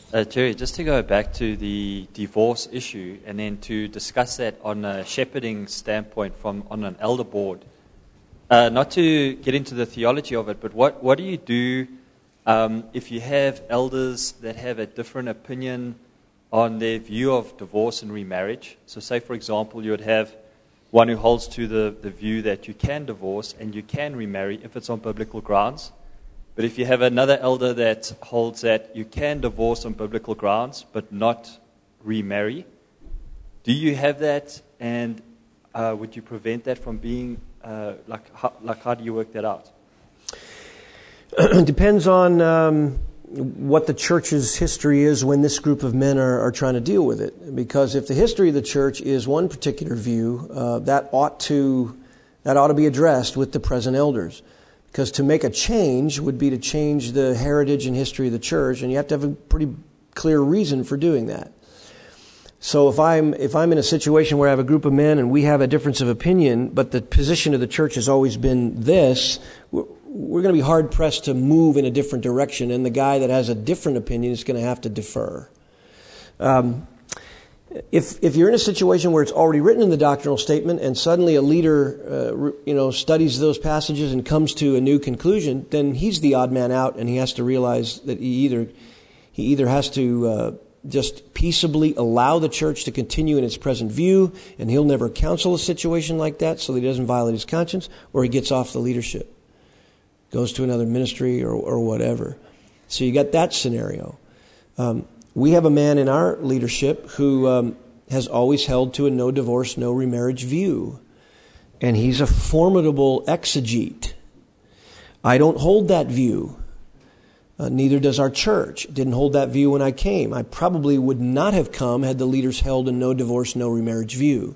Jerry, just to go back to the divorce issue and then to discuss that on a shepherding standpoint on an elder board. Not to get into the theology of it, but what do you do if you have elders that have a different opinion on their view of divorce and remarriage? So say, for example, you would have one who holds to the view that you can divorce and you can remarry if it's on biblical grounds. But if you have another elder that holds that you can divorce on biblical grounds but not remarry, do you have that? And would you prevent that from being, how do you work that out? It depends on what the church's history is when this group of men are trying to deal with it. Because if the history of the church is one particular view, that ought to be addressed with the present elders. Because to make a change would be to change the heritage and history of the church, and you have to have a pretty clear reason for doing that. So if I'm in a situation where I have a group of men and we have a difference of opinion, but the position of the church has always been this, we're going to be hard pressed to move in a different direction, and the guy that has a different opinion is going to have to defer. If you're in a situation where it's already written in the doctrinal statement and suddenly a leader studies those passages and comes to a new conclusion, then he's the odd man out, and he has to realize that he either has to just peaceably allow the church to continue in its present view, and he'll never counsel a situation like that so that he doesn't violate his conscience, or he gets off the leadership, goes to another ministry or whatever. So you got that scenario. We have a man in our leadership who has always held to a no divorce, no remarriage view. And he's a formidable exegete. I don't hold that view. Neither does our church. Didn't hold that view when I came. I probably would not have come had the leaders held a no divorce, no remarriage view.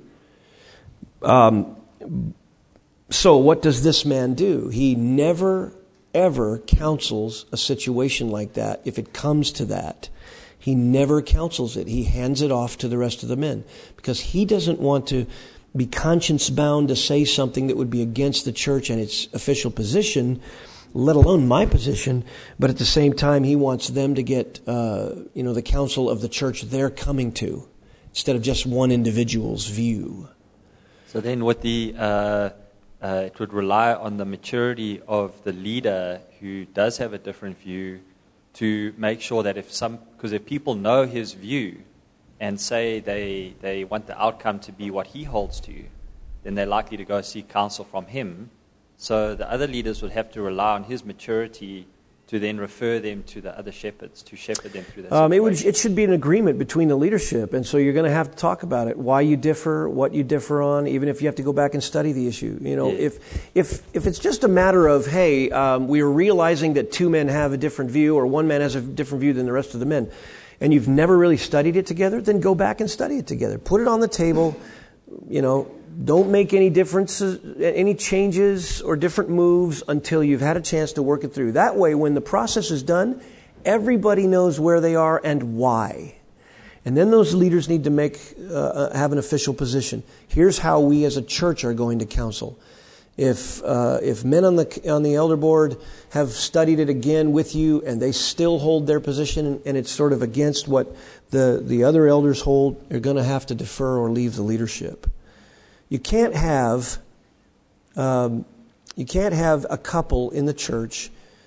So what does this man do? He never, ever counsels a situation like that if it comes to that. He never counsels it. He hands it off to the rest of the men because he doesn't want to be conscience bound to say something that would be against the church and its official position, let alone my position. But at the same time, he wants them to get, the counsel of the church they're coming to instead of just one individual's view. So then with it would rely on the maturity of the leader who does have a different view to make sure that because if people know his view and say they want the outcome to be what he holds to, then they're likely to go seek counsel from him. So the other leaders would have to rely on his maturity to then refer them to the other shepherds to shepherd them through that situation. It should be an agreement between the leadership, and so you're going to have to talk about it, why you differ, what you differ on, even if you have to go back and study the issue. If it's just a matter of, hey, we are realizing that two men have a different view, or one man has a different view than the rest of the men, and you've never really studied it together, then go back and study it together. Put it on the table, don't make any differences, any changes or different moves until you've had a chance to work it through. That way, when the process is done, everybody knows where they are and why. And then those leaders need to have an official position. Here's how we as a church are going to counsel. If men on the elder board have studied it again with you and they still hold their position and it's sort of against what the other elders hold, you're going to have to defer or leave the leadership. You can't have a couple in the church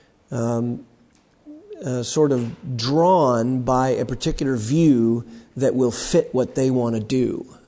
sort of drawn by a particular view that will fit what they want to do.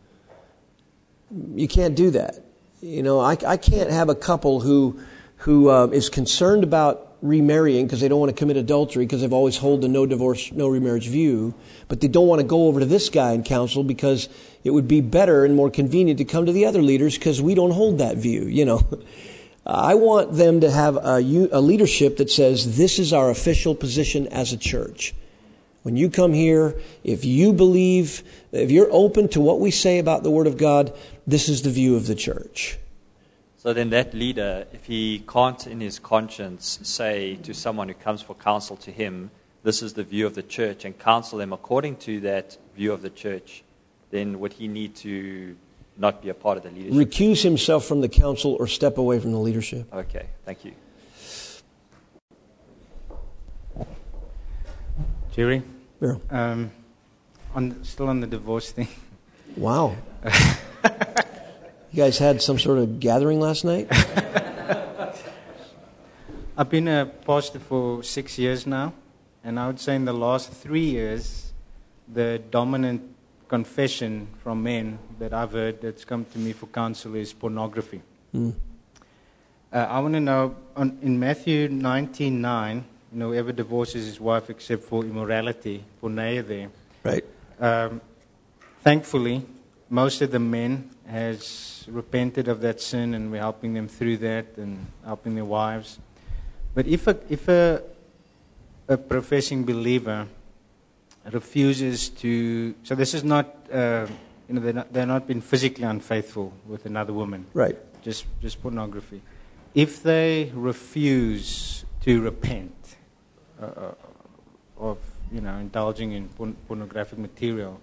You can't do that. I can't have a couple who is concerned about remarrying because they don't want to commit adultery because they've always held the no divorce, no remarriage view, but they don't want to go over to this guy and counsel because it would be better and more convenient to come to the other leaders because we don't hold that view, I want them to have a leadership that says this is our official position as a church. When you come here, if you're open to what we say about the Word of God, this is the view of the church. So then that leader, if he can't in his conscience say to someone who comes for counsel to him, this is the view of the church, and counsel them according to that view of the church, then would he need to not be a part of the leadership? Recuse himself from the council or step away from the leadership. Okay, thank you. Jerry? Yeah. Still on the divorce thing. Wow. You guys had some sort of gathering last night? I've been a pastor for 6 years now, and I would say in the last 3 years, the dominant confession from men that I've heard that's come to me for counsel is pornography. I want to know, in Matthew 19:9, whoever divorces his wife except for immorality, porneia there. Right. Thankfully, most of the men has repented of that sin, and we're helping them through that and helping their wives. But if a professing believer refuses to, so this is not, they're not been physically unfaithful with another woman. Right. Just pornography. If they refuse to repent of indulging in pornographic material,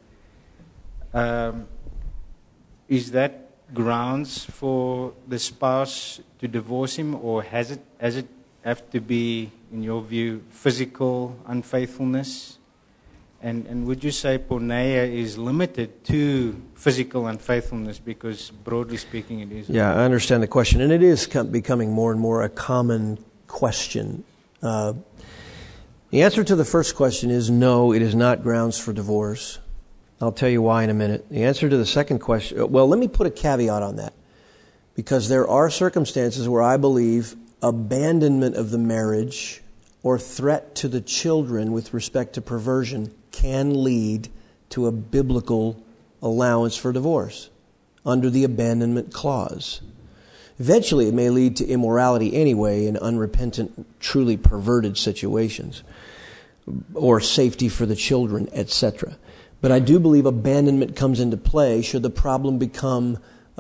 is that grounds for the spouse to divorce him, or has it have to be, in your view, physical unfaithfulness? And would you say porneia is limited to physical unfaithfulness, because broadly speaking it is? Yeah, I understand the question, and it is becoming more and more a common question. The answer to the first question is no, it is not grounds for divorce. I'll tell you why in a minute. The answer to the second question, well, let me put a caveat on that, because there are circumstances where I believe abandonment of the marriage or threat to the children with respect to perversion can lead to a biblical allowance for divorce under the abandonment clause. Eventually, it may lead to immorality anyway in unrepentant, truly perverted situations, or safety for the children, etc. But I do believe abandonment comes into play should the problem become,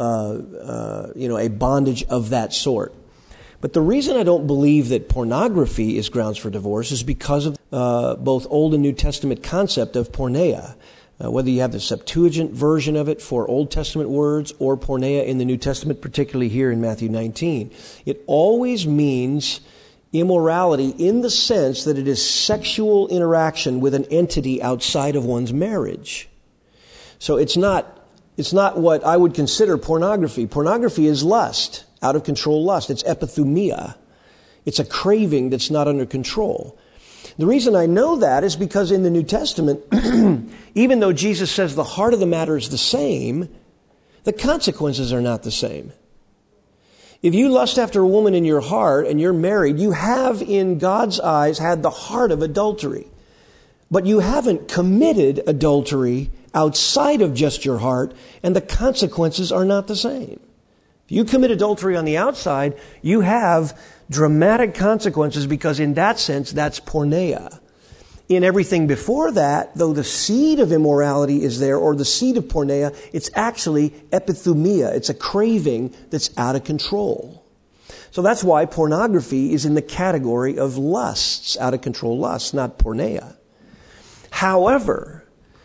a bondage of that sort. But the reason I don't believe that pornography is grounds for divorce is because of both Old and New Testament concept of porneia. Whether you have the Septuagint version of it for Old Testament words or porneia in the New Testament, particularly here in Matthew 19, it always means immorality in the sense that it is sexual interaction with an entity outside of one's marriage. So it's not what I would consider pornography. Pornography is lust, out of control lust. It's epithumia. It's a craving that's not under control. The reason I know that is because in the New Testament, even though Jesus says the heart of the matter is the same, the consequences are not the same. If you lust after a woman in your heart and you're married, you have in God's eyes had the heart of adultery. But you haven't committed adultery outside of just your heart, and the consequences are not the same. If you commit adultery on the outside, you have dramatic consequences, because in that sense, that's porneia. In everything before that, though the seed of immorality is there, or the seed of porneia, it's actually epithumia. It's a craving that's out of control. So that's why pornography is in the category of lusts, out of control lusts, not porneia. However,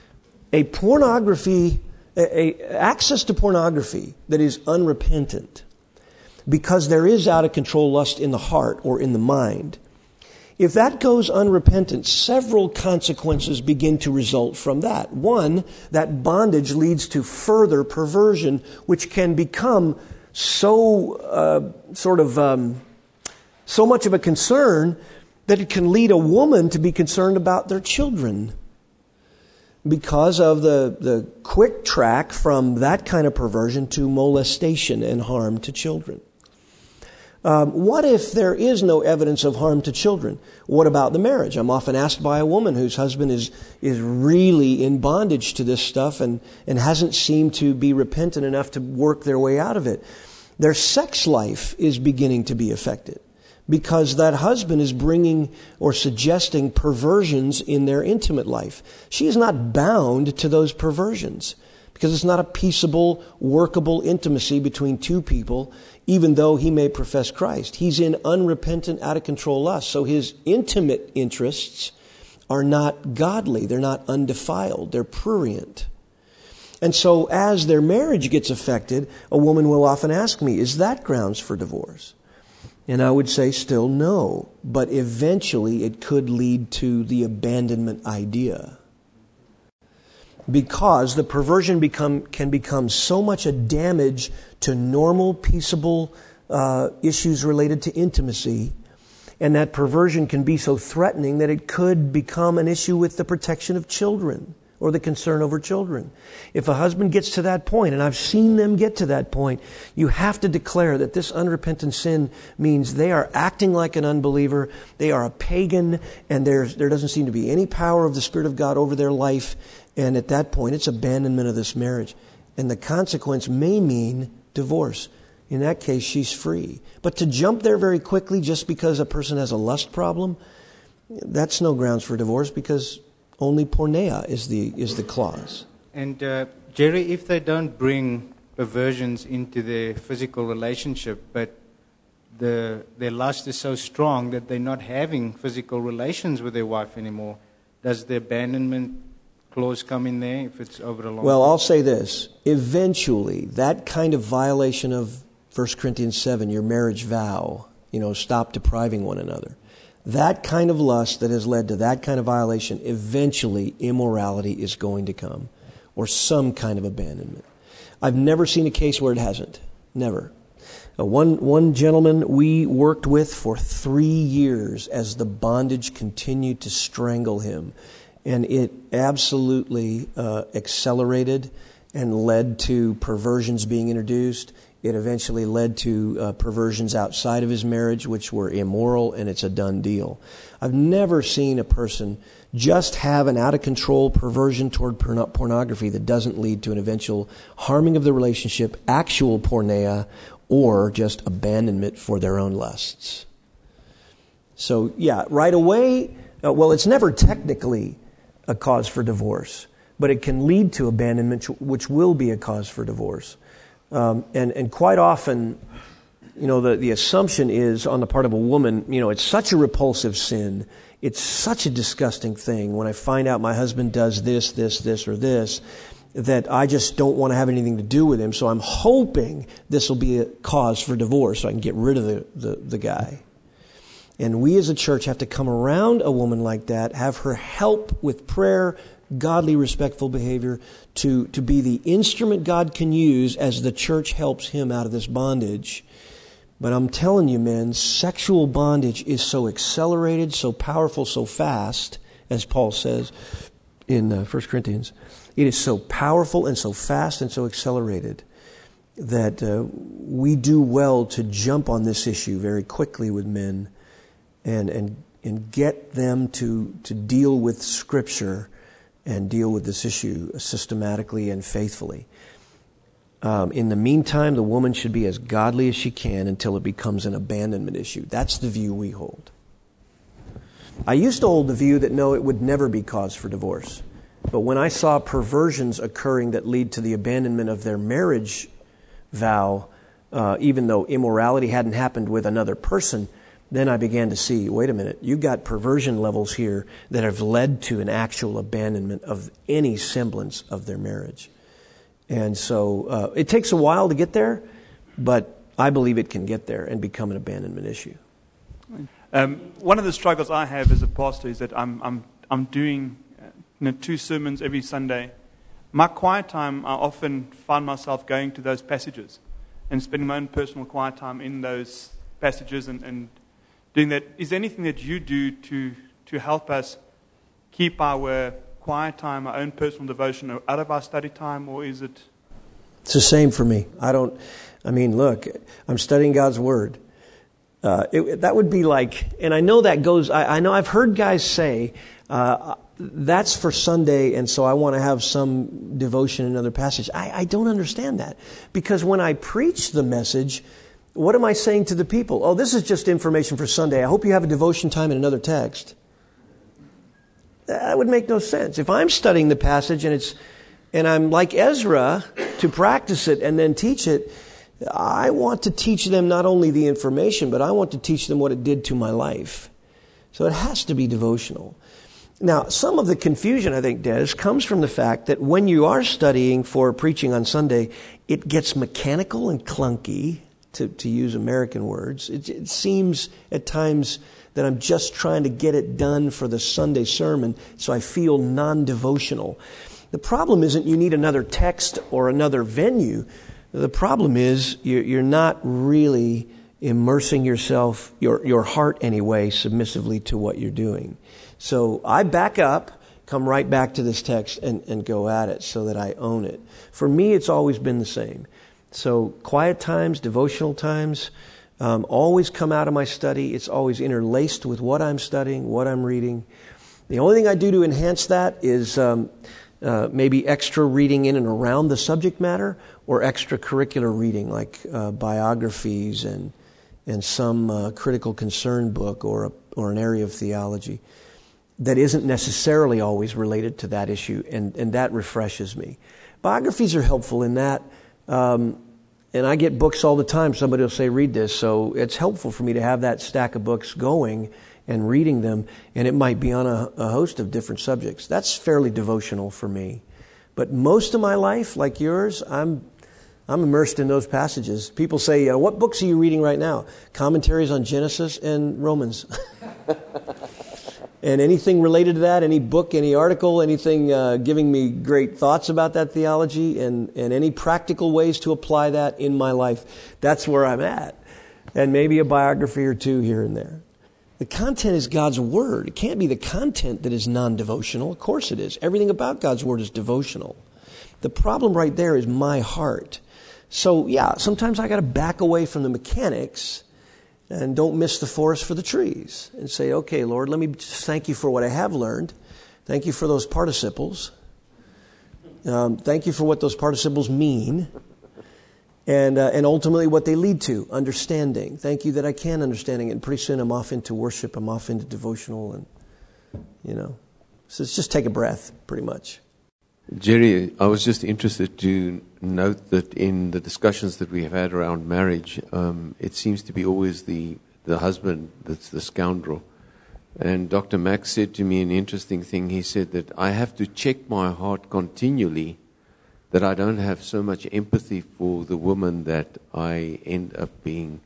access to pornography that is unrepentant, because there is out of control lust in the heart or in the mind, if that goes unrepentant, several consequences begin to result from that. One, that bondage leads to further perversion, which can become so much of a concern that it can lead a woman to be concerned about their children, because of the quick track from that kind of perversion to molestation and harm to children. What if there is no evidence of harm to children? What about the marriage? I'm often asked by a woman whose husband is really in bondage to this stuff and hasn't seemed to be repentant enough to work their way out of it. Their sex life is beginning to be affected, because that husband is bringing or suggesting perversions in their intimate life. She is not bound to those perversions, because it's not a peaceable, workable intimacy between two people, even though he may profess Christ. He's in unrepentant, out of control lust. So his intimate interests are not godly. They're not undefiled. They're prurient. And so as their marriage gets affected, a woman will often ask me, is that grounds for divorce? And I would say still no. But eventually it could lead to the abandonment idea. Because the perversion can become so much a damage to normal, peaceable issues related to intimacy, and that perversion can be so threatening that it could become an issue with the protection of children or the concern over children. If a husband gets to that point, and I've seen them get to that point, you have to declare that this unrepentant sin means they are acting like an unbeliever, they are a pagan, and there doesn't seem to be any power of the Spirit of God over their life. And at that point, it's abandonment of this marriage. And the consequence may mean divorce. In that case, she's free. But to jump there very quickly just because a person has a lust problem, that's no grounds for divorce, because only porneia is the clause. And Jerry, if they don't bring perversions into their physical relationship, but their lust is so strong that they're not having physical relations with their wife anymore, does the abandonment clause come in there if it's over a long time? Well, I'll say this. Eventually, that kind of violation of 1 Corinthians 7, your marriage vow, stop depriving one another. That kind of lust that has led to that kind of violation, eventually immorality is going to come, or some kind of abandonment. I've never seen a case where it hasn't. Never. One gentleman we worked with for 3 years as the bondage continued to strangle him. And it absolutely accelerated and led to perversions being introduced. It eventually led to perversions outside of his marriage, which were immoral, and it's a done deal. I've never seen a person just have an out-of-control perversion toward pornography that doesn't lead to an eventual harming of the relationship, actual porneia, or just abandonment for their own lusts. So, yeah, right away, it's never technically a cause for divorce, but it can lead to abandonment, which will be a cause for divorce. And quite often, the assumption is on the part of a woman, it's such a repulsive sin, it's such a disgusting thing when I find out my husband does this, or this, that I just don't want to have anything to do with him, so I'm hoping this will be a cause for divorce so I can get rid of the guy. And we as a church have to come around a woman like that, have her help with prayer, godly, respectful behavior, to be the instrument God can use as the church helps him out of this bondage. But I'm telling you, men, sexual bondage is so accelerated, so powerful, so fast, as Paul says in 1 Corinthians. It is so powerful and so fast and so accelerated that we do well to jump on this issue very quickly with men and get them to deal with Scripture and deal with this issue systematically and faithfully. In the meantime, the woman should be as godly as she can until it becomes an abandonment issue. That's the view we hold. I used to hold the view that no, it would never be cause for divorce. But when I saw perversions occurring that lead to the abandonment of their marriage vow, even though immorality hadn't happened with another person, then I began to see, wait a minute, you've got perversion levels here that have led to an actual abandonment of any semblance of their marriage. And so it takes a while to get there, but I believe it can get there and become an abandonment issue. One of the struggles I have as a pastor is that I'm doing 2 sermons every Sunday. My quiet time, I often find myself going to those passages and spending my own personal quiet time in those passages and doing that. Is there anything that you do to help us keep our quiet time, our own personal devotion out of our study time, or is it? It's the same for me. Look, I'm studying God's Word. That would be like, and I know that goes, I know I've heard guys say, that's for Sunday, and so I want to have some devotion in another passage. I don't understand that. Because when I preach the message, what am I saying to the people? Oh, this is just information for Sunday. I hope you have a devotion time in another text. That would make no sense. If I'm studying the passage and I'm like Ezra to practice it and then teach it, I want to teach them not only the information, but I want to teach them what it did to my life. So it has to be devotional. Now, some of the confusion, I think, Des, comes from the fact that when you are studying for preaching on Sunday, it gets mechanical and clunky to use American words. It seems at times that I'm just trying to get it done for the Sunday sermon, so I feel non-devotional. The problem isn't you need another text or another venue. The problem is you're not really immersing yourself, your heart anyway, submissively to what you're doing. So I back up, come right back to this text and go at it so that I own it. For me, it's always been the same. So quiet times, devotional times, always come out of my study. It's always interlaced with what I'm studying, what I'm reading. The only thing I do to enhance that is maybe extra reading in and around the subject matter, or extracurricular reading like biographies and some critical concern book or an area of theology that isn't necessarily always related to that issue, and that refreshes me. Biographies are helpful in that, and I get books all the time. Somebody will say, read this, so it's helpful for me to have that stack of books going and reading them, and it might be on a host of different subjects. That's fairly devotional for me. But most of my life, like yours, I'm immersed in those passages. People say, what books are you reading right now? Commentaries on Genesis and Romans. And anything related to that, any book, any article, anything giving me great thoughts about that theology and any practical ways to apply that in my life, that's where I'm at. And maybe a biography or two here and there. The content is God's Word. It can't be the content that is non-devotional. Of course it is. Everything about God's Word is devotional. The problem right there is my heart. So, yeah, sometimes I got to back away from the mechanics and don't miss the forest for the trees and say, okay, Lord, let me just thank you for what I have learned. Thank you for those participles. Thank you for what those participles mean. And ultimately what they lead to, understanding. Thank you that I can understanding it. And pretty soon I'm off into worship. I'm off into devotional. And, so it's just take a breath, pretty much. Jerry, I was just interested to note that in the discussions that we have had around marriage, it seems to be always the husband that's the scoundrel. And Dr. Mack said to me an interesting thing. He said that I have to check my heart continually that I don't have so much empathy for the woman that I end up being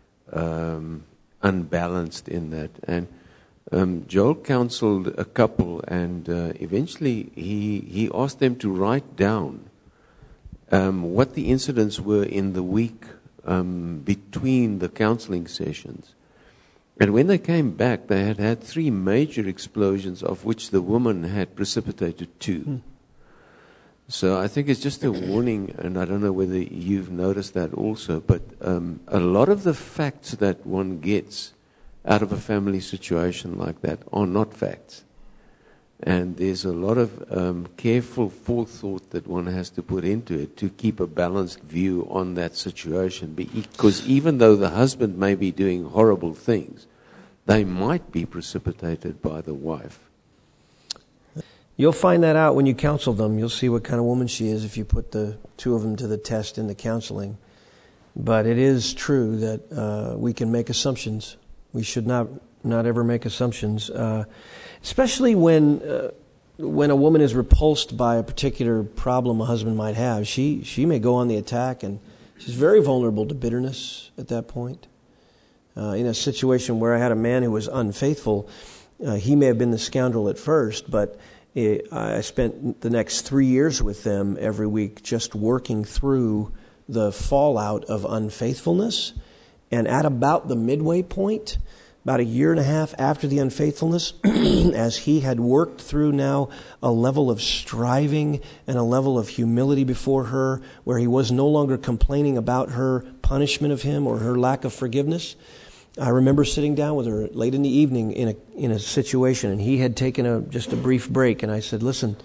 unbalanced in that. And Joel counseled a couple, and eventually he asked them to write down what the incidents were in the week between the counseling sessions. And when they came back, they had had 3 major explosions, of which the woman had precipitated 2. So I think it's just a warning, and I don't know whether you've noticed that also, but a lot of the facts that one gets out of a family situation like that are not facts. And there's a lot of careful forethought that one has to put into it to keep a balanced view on that situation. Because even though the husband may be doing horrible things, they might be precipitated by the wife. You'll find that out when you counsel them. You'll see what kind of woman she is if you put the 2 of them to the test in the counseling. But it is true that we can make assumptions. We should not ever make assumptions, especially when a woman is repulsed by a particular problem a husband might have. She may go on the attack, and she's very vulnerable to bitterness at that point. In a situation where I had a man who was unfaithful, he may have been the scoundrel at first, but I spent the next 3 years with them every week just working through the fallout of unfaithfulness. And at about the midway point, about 1.5 years after the unfaithfulness, as he had worked through now a level of striving and a level of humility before her, where he was no longer complaining about her punishment of him or her lack of forgiveness, I remember sitting down with her late in the evening in a situation, and he had taken just a brief break, and I said, listen,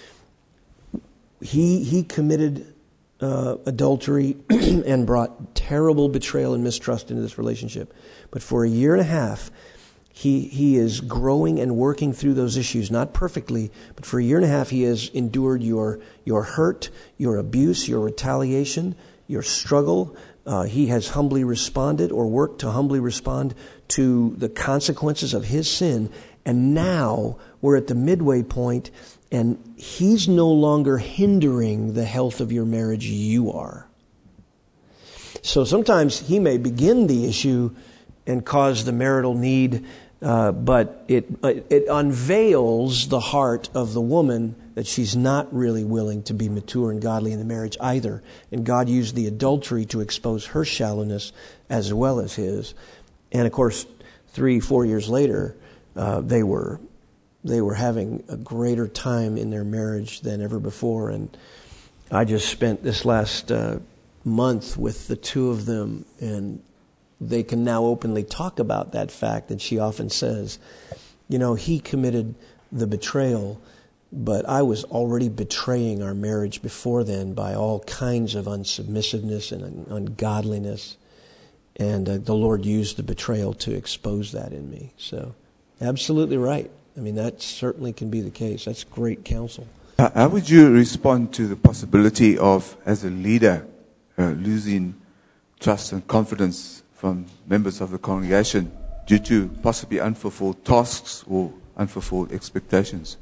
he committed adultery and brought terrible betrayal and mistrust into this relationship. But for 1.5 years, he is growing and working through those issues, not perfectly, but for 1.5 years he has endured your hurt, your abuse, your retaliation, your struggle. He has humbly responded or worked to humbly respond to the consequences of his sin. And now we're at the midway point, and he's no longer hindering the health of your marriage. You are. So sometimes he may begin the issue and cause the marital need, but it unveils the heart of the woman that she's not really willing to be mature and godly in the marriage either. And God used the adultery to expose her shallowness as well as his. And of course, 3-4 years later, they were having a greater time in their marriage than ever before. And I just spent this last month with the two of them, and they can now openly talk about that fact. And she often says, he committed the betrayal, but I was already betraying our marriage before then by all kinds of unsubmissiveness and ungodliness. And the Lord used the betrayal to expose that in me. So, absolutely right. I mean, that certainly can be the case. That's great counsel. How would you respond to the possibility of, as a leader, losing trust and confidence from members of the congregation due to possibly unfulfilled tasks or unfulfilled expectations?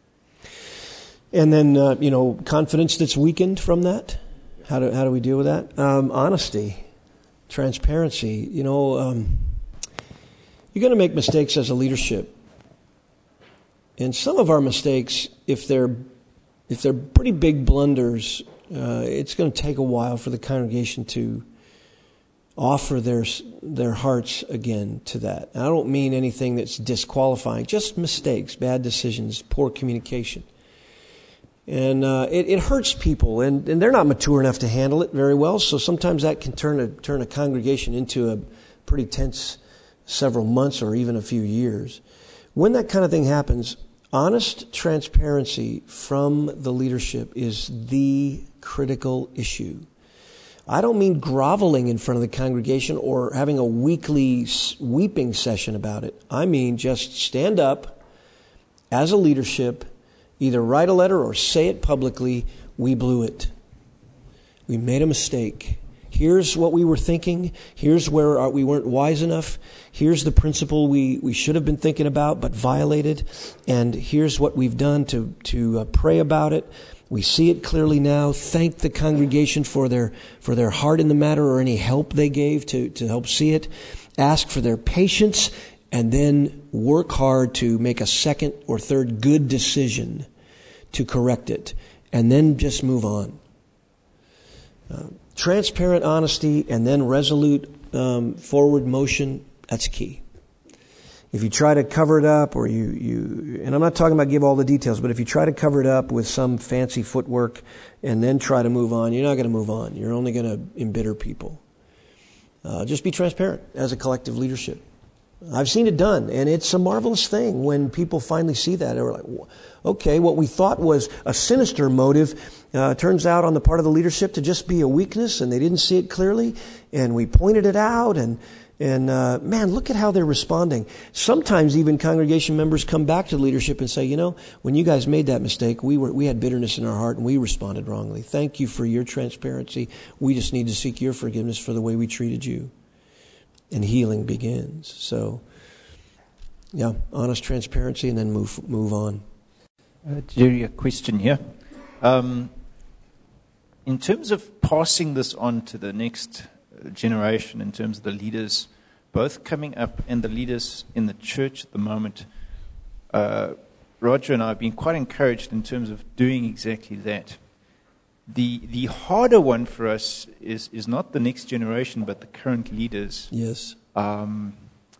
And then, confidence that's weakened from that? How do we deal with that? Honesty, transparency. You're going to make mistakes as a leadership. And some of our mistakes, if they're pretty big blunders, it's going to take a while for the congregation to offer their hearts again to that. And I don't mean anything that's disqualifying, just mistakes, bad decisions, poor communication. And it hurts people, and they're not mature enough to handle it very well. So sometimes that can turn a congregation into a pretty tense several months or even a few years. When that kind of thing happens, honest transparency from the leadership is the critical issue. I don't mean groveling in front of the congregation or having a weekly weeping session about it. I mean just stand up as a leadership, either write a letter or say it publicly. We blew it. We made a mistake. Here's what we were thinking. Here's where we weren't wise enough. Here's the principle we should have been thinking about but violated. And here's what we've done to pray about it. We see it clearly now. Thank the congregation for their heart in the matter or any help they gave to help see it. Ask for their patience, and then work hard to make a second or third good decision to correct it. And then just move on. Transparent honesty and then resolute forward motion, that's key. If you try to cover it up, or and I'm not talking about give all the details, but if you try to cover it up with some fancy footwork and then try to move on, you're not going to move on. You're only going to embitter people. Just be transparent as a collective leadership. I've seen it done, and it's a marvelous thing when people finally see that. They're like, okay, what we thought was a sinister motive turns out on the part of the leadership to just be a weakness, and they didn't see it clearly, and we pointed it out, and man, look at how they're responding. Sometimes even congregation members come back to the leadership and say, when you guys made that mistake, we had bitterness in our heart and we responded wrongly. Thank you for your transparency. We just need to seek your forgiveness for the way we treated you. And healing begins. So, honest transparency and then move on. Jerry, a question here. In terms of passing this on to the next generation, in terms of the leaders, both coming up and the leaders in the church at the moment, Roger and I have been quite encouraged in terms of doing exactly that. The harder one for us is not the next generation, but the current leaders. Yes. And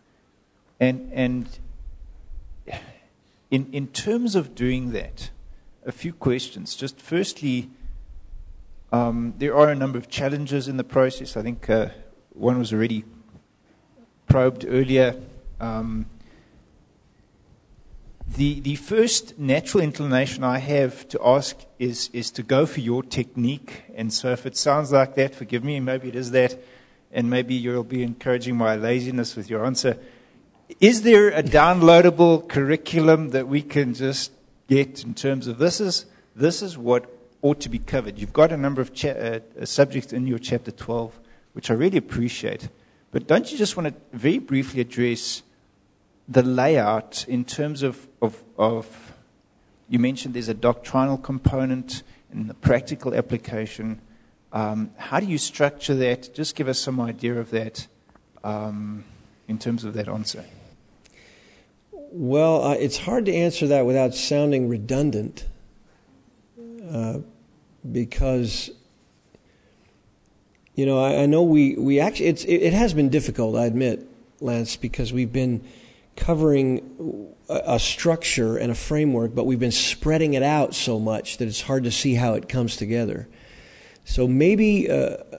in terms of doing that, a few questions. Just firstly, there are a number of challenges in the process. I think one was already probed earlier. The first natural inclination I have to ask is to go for your technique. And so if it sounds like that, forgive me, maybe it is that, and maybe you'll be encouraging my laziness with your answer. Is there a downloadable curriculum that we can just get in terms of this is what ought to be covered? You've got a number of subjects in your chapter 12, which I really appreciate. But don't you just want to very briefly address the layout in terms of you mentioned there's a doctrinal component and the practical application. How do you structure that? Just give us some idea of that in terms of that answer. Well, it's hard to answer that without sounding redundant, because, I know we actually, it has been difficult, I admit, Lance, because we've been covering a structure and a framework, but we've been spreading it out so much that it's hard to see how it comes together. So maybe a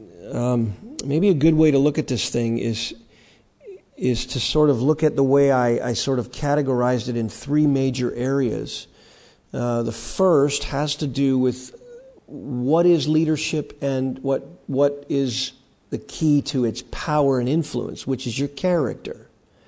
good way to look at this thing is to sort of look at the way I sort of categorized it in three major areas. The first has to do with what is leadership and what is the key to its power and influence, which is your character.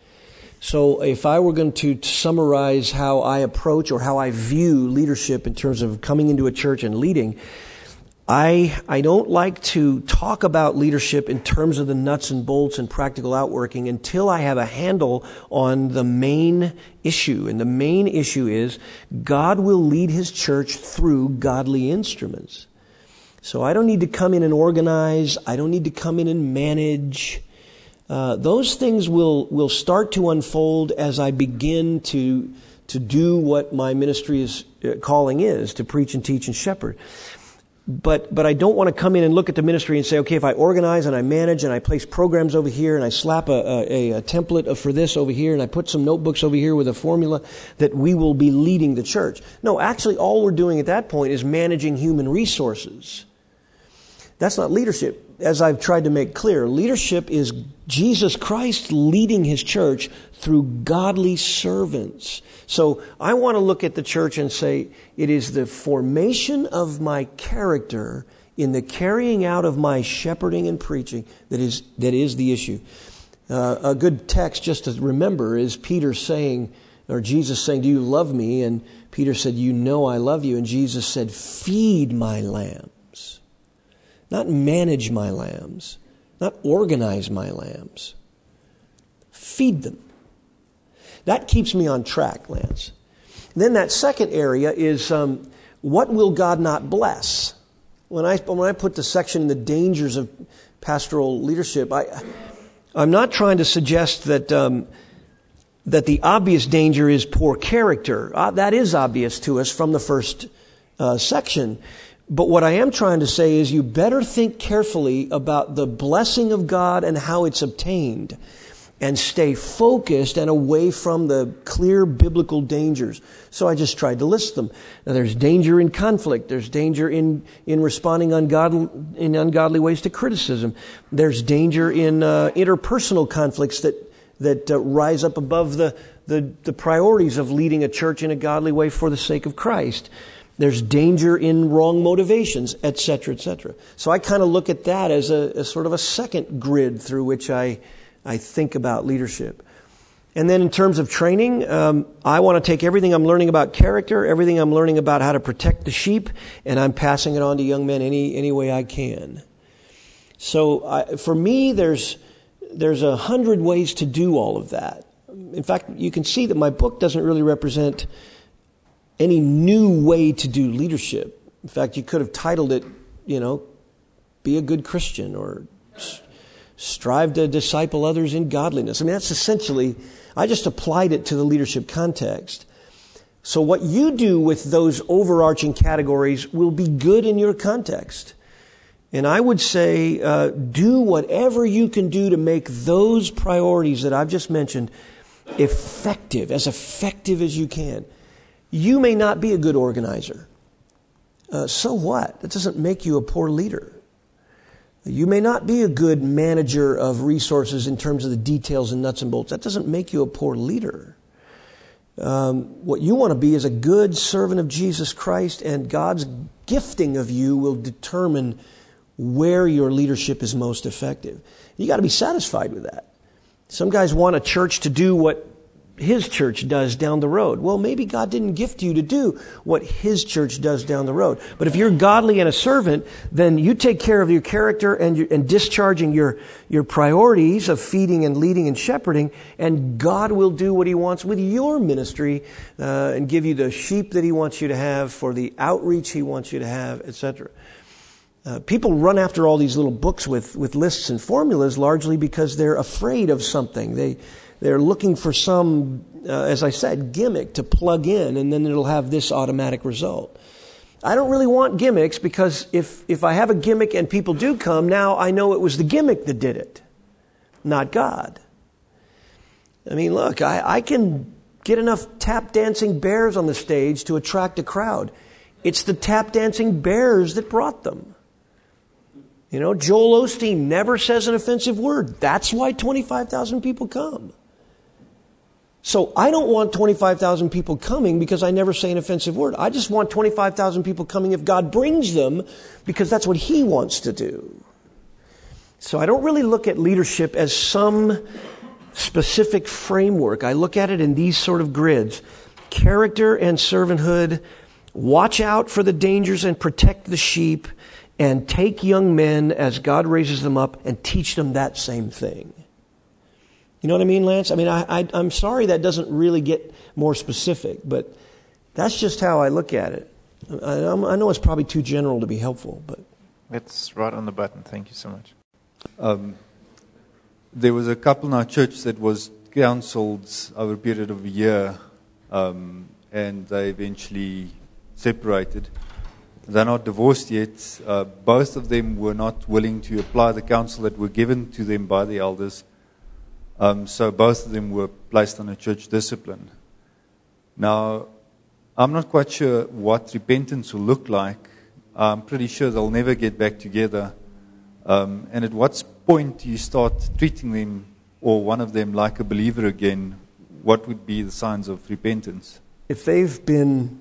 So if I were going to summarize how I approach or how I view leadership in terms of coming into a church and leading, I don't like to talk about leadership in terms of the nuts and bolts and practical outworking until I have a handle on the main issue. And the main issue is God will lead His church through godly instruments. So I don't need to come in and organize. I don't need to come in and manage. Those things will start to unfold as I begin to do what my ministry is calling is, to preach and teach and shepherd. But I don't want to come in and look at the ministry and say, okay, if I organize and I manage and I place programs over here and I slap a template for this over here and I put some notebooks over here with a formula, that we will be leading the church. No, actually all we're doing at that point is managing human resources. That's not leadership. As I've tried to make clear, leadership is Jesus Christ leading His church through godly servants. So I want to look at the church and say, it is the formation of my character in the carrying out of my shepherding and preaching that is the issue. A good text just to remember is Peter saying, or Jesus saying, do you love me? And Peter said, you know I love you. And Jesus said, feed my lambs. Not manage my lambs, not organize my lambs. Feed them. That keeps me on track, Lance. And then that second area is what will God not bless? When I put the section, the dangers of pastoral leadership, I'm not trying to suggest that the obvious danger is poor character. That is obvious to us from the first section. But what I am trying to say is you better think carefully about the blessing of God and how it's obtained, and stay focused and away from the clear biblical dangers. So I just tried to list them. Now, there's danger in conflict. There's danger in responding in ungodly ways to criticism. There's danger in interpersonal conflicts that rise up above the priorities of leading a church in a godly way for the sake of Christ. There's danger in wrong motivations, etc., etc. So I kind of look at that as a sort of a second grid through which I think about leadership. And then in terms of training, I want to take everything I'm learning about character, everything I'm learning about how to protect the sheep, and I'm passing it on to young men any way I can. So for me, there's 100 ways to do all of that. In fact, you can see that my book doesn't really represent any new way to do leadership. In fact, you could have titled it, be a good Christian, or strive to disciple others in godliness. I mean, that's essentially, I just applied it to the leadership context. So what you do with those overarching categories will be good in your context. And I would say, do whatever you can do to make those priorities that I've just mentioned effective as you can. You may not be a good organizer. So what? That doesn't make you a poor leader. You may not be a good manager of resources in terms of the details and nuts and bolts. That doesn't make you a poor leader. What you want to be is a good servant of Jesus Christ, and God's gifting of you will determine where your leadership is most effective. You got to be satisfied with that. Some guys want a church to do what his church does down the road. Well, maybe God didn't gift you to do what his church does down the road. But if you're godly and a servant, then you take care of your character and discharging your priorities of feeding and leading and shepherding, and God will do what he wants with your ministry and give you the sheep that he wants you to have for the outreach he wants you to have, etc. People run after all these little books with lists and formulas largely because they're afraid of something. They're looking for some, as I said, gimmick to plug in, and then it'll have this automatic result. I don't really want gimmicks, because if I have a gimmick and people do come, now I know it was the gimmick that did it, not God. I mean, look, I can get enough tap dancing bears on the stage to attract a crowd. It's the tap dancing bears that brought them. You know, Joel Osteen never says an offensive word. That's why 25,000 people come. So I don't want 25,000 people coming because I never say an offensive word. I just want 25,000 people coming if God brings them, because that's what He wants to do. So I don't really look at leadership as some specific framework. I look at it in these sort of grids. Character and servanthood. Watch out for the dangers and protect the sheep. And take young men as God raises them up and teach them that same thing. You know what I mean, Lance? I mean, I'm sorry that doesn't really get more specific, but that's just how I look at it. I know it's probably too general to be helpful, but... That's right on the button. Thank you so much. There was a couple in our church that was counseled over a period of a year, and they eventually separated. They're not divorced yet. Both of them were not willing to apply the counsel that were given to them by the elders. So both of them were placed under church discipline. Now, I'm not quite sure what repentance will look like. I'm pretty sure they'll never get back together. And at what point do you start treating them, or one of them, like a believer again? What would be the signs of repentance? If they've been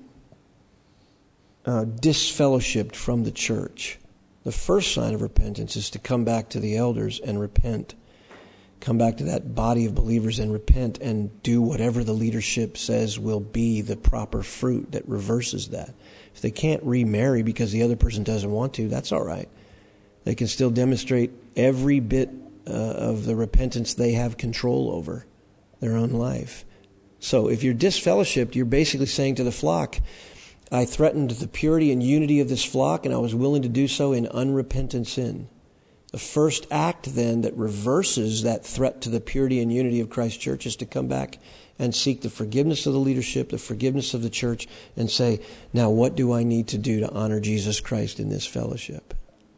disfellowshipped from the church, the first sign of repentance is to come back to the elders and repent. Come back to that body of believers and repent and do whatever the leadership says will be the proper fruit that reverses that. If they can't remarry because the other person doesn't want to, that's all right. They can still demonstrate every bit of the repentance they have control over their own life. So if you're disfellowshipped, you're basically saying to the flock, I threatened the purity and unity of this flock, and I was willing to do so in unrepentant sin. The first act, then, that reverses that threat to the purity and unity of Christ's church is to come back and seek the forgiveness of the leadership, the forgiveness of the church, and say, now what do I need to do to honor Jesus Christ in this fellowship?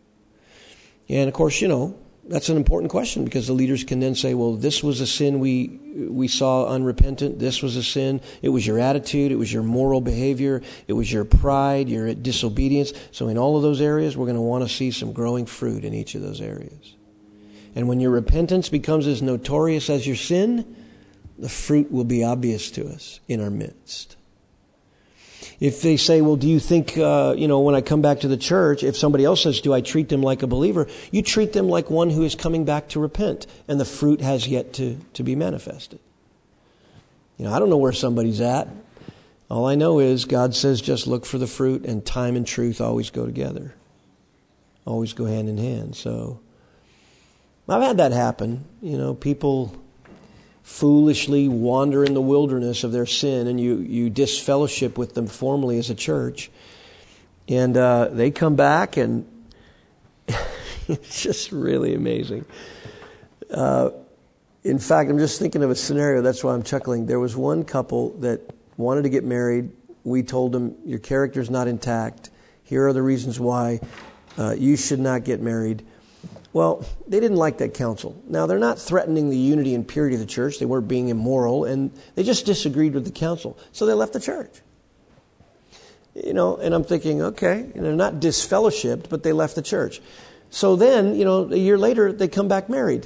And, of course, that's an important question, because the leaders can then say, well, this was a sin we saw unrepentant. This was a sin. It was your attitude. It was your moral behavior. It was your pride, your disobedience. So in all of those areas, we're going to want to see some growing fruit in each of those areas. And when your repentance becomes as notorious as your sin, the fruit will be obvious to us in our midst. If they say, well, do you think, when I come back to the church, if somebody else says, do I treat them like a believer? You treat them like one who is coming back to repent, and the fruit has yet to be manifested. I don't know where somebody's at. All I know is God says just look for the fruit, and time and truth always go together. Always go hand in hand. So I've had that happen. People foolishly wander in the wilderness of their sin, and you disfellowship with them formally as a church, and they come back, and it's just really amazing. In fact, I'm just thinking of a scenario, that's why I'm chuckling. There was one couple that wanted to get married. We told them, your character's not intact. Here are the reasons why you should not get married. Well, they didn't like that counsel. Now, they're not threatening the unity and purity of the church. They weren't being immoral, and they just disagreed with the counsel. So they left the church. And I'm thinking, okay, they're not disfellowshipped, but they left the church. So then, a year later, they come back married.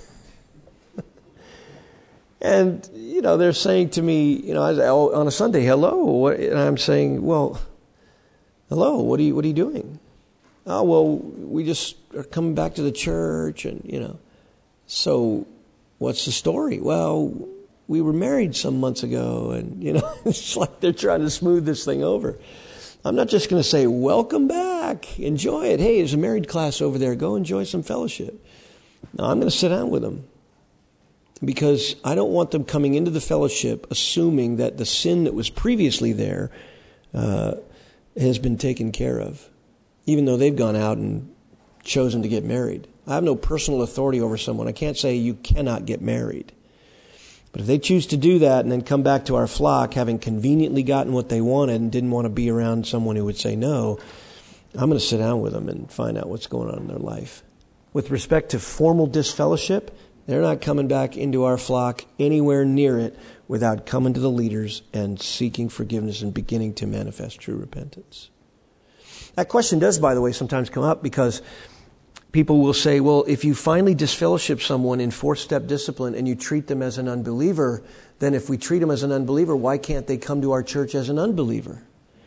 And, they're saying to me, on a Sunday, hello. And I'm saying, well, hello, what are you doing? Oh, well, we just are coming back to the church, and, So what's the story? Well, we were married some months ago, and, it's like they're trying to smooth this thing over. I'm not just going to say, welcome back, enjoy it. Hey, there's a married class over there. Go enjoy some fellowship. No, I'm going to sit down with them, because I don't want them coming into the fellowship assuming that the sin that was previously there has been taken care of. even though they've gone out and chosen to get married. I have no personal authority over someone. I can't say you cannot get married. But if they choose to do that and then come back to our flock having conveniently gotten what they wanted and didn't want to be around someone who would say no, I'm going to sit down with them and find out what's going on in their life. With respect to formal disfellowship, they're not coming back into our flock anywhere near it without coming to the leaders and seeking forgiveness and beginning to manifest true repentance. That question does, by the way, sometimes come up because people will say, well, if you finally disfellowship someone in fourth-step discipline and you treat them as an unbeliever, then if we treat them as an unbeliever, why can't they come to our church as an unbeliever?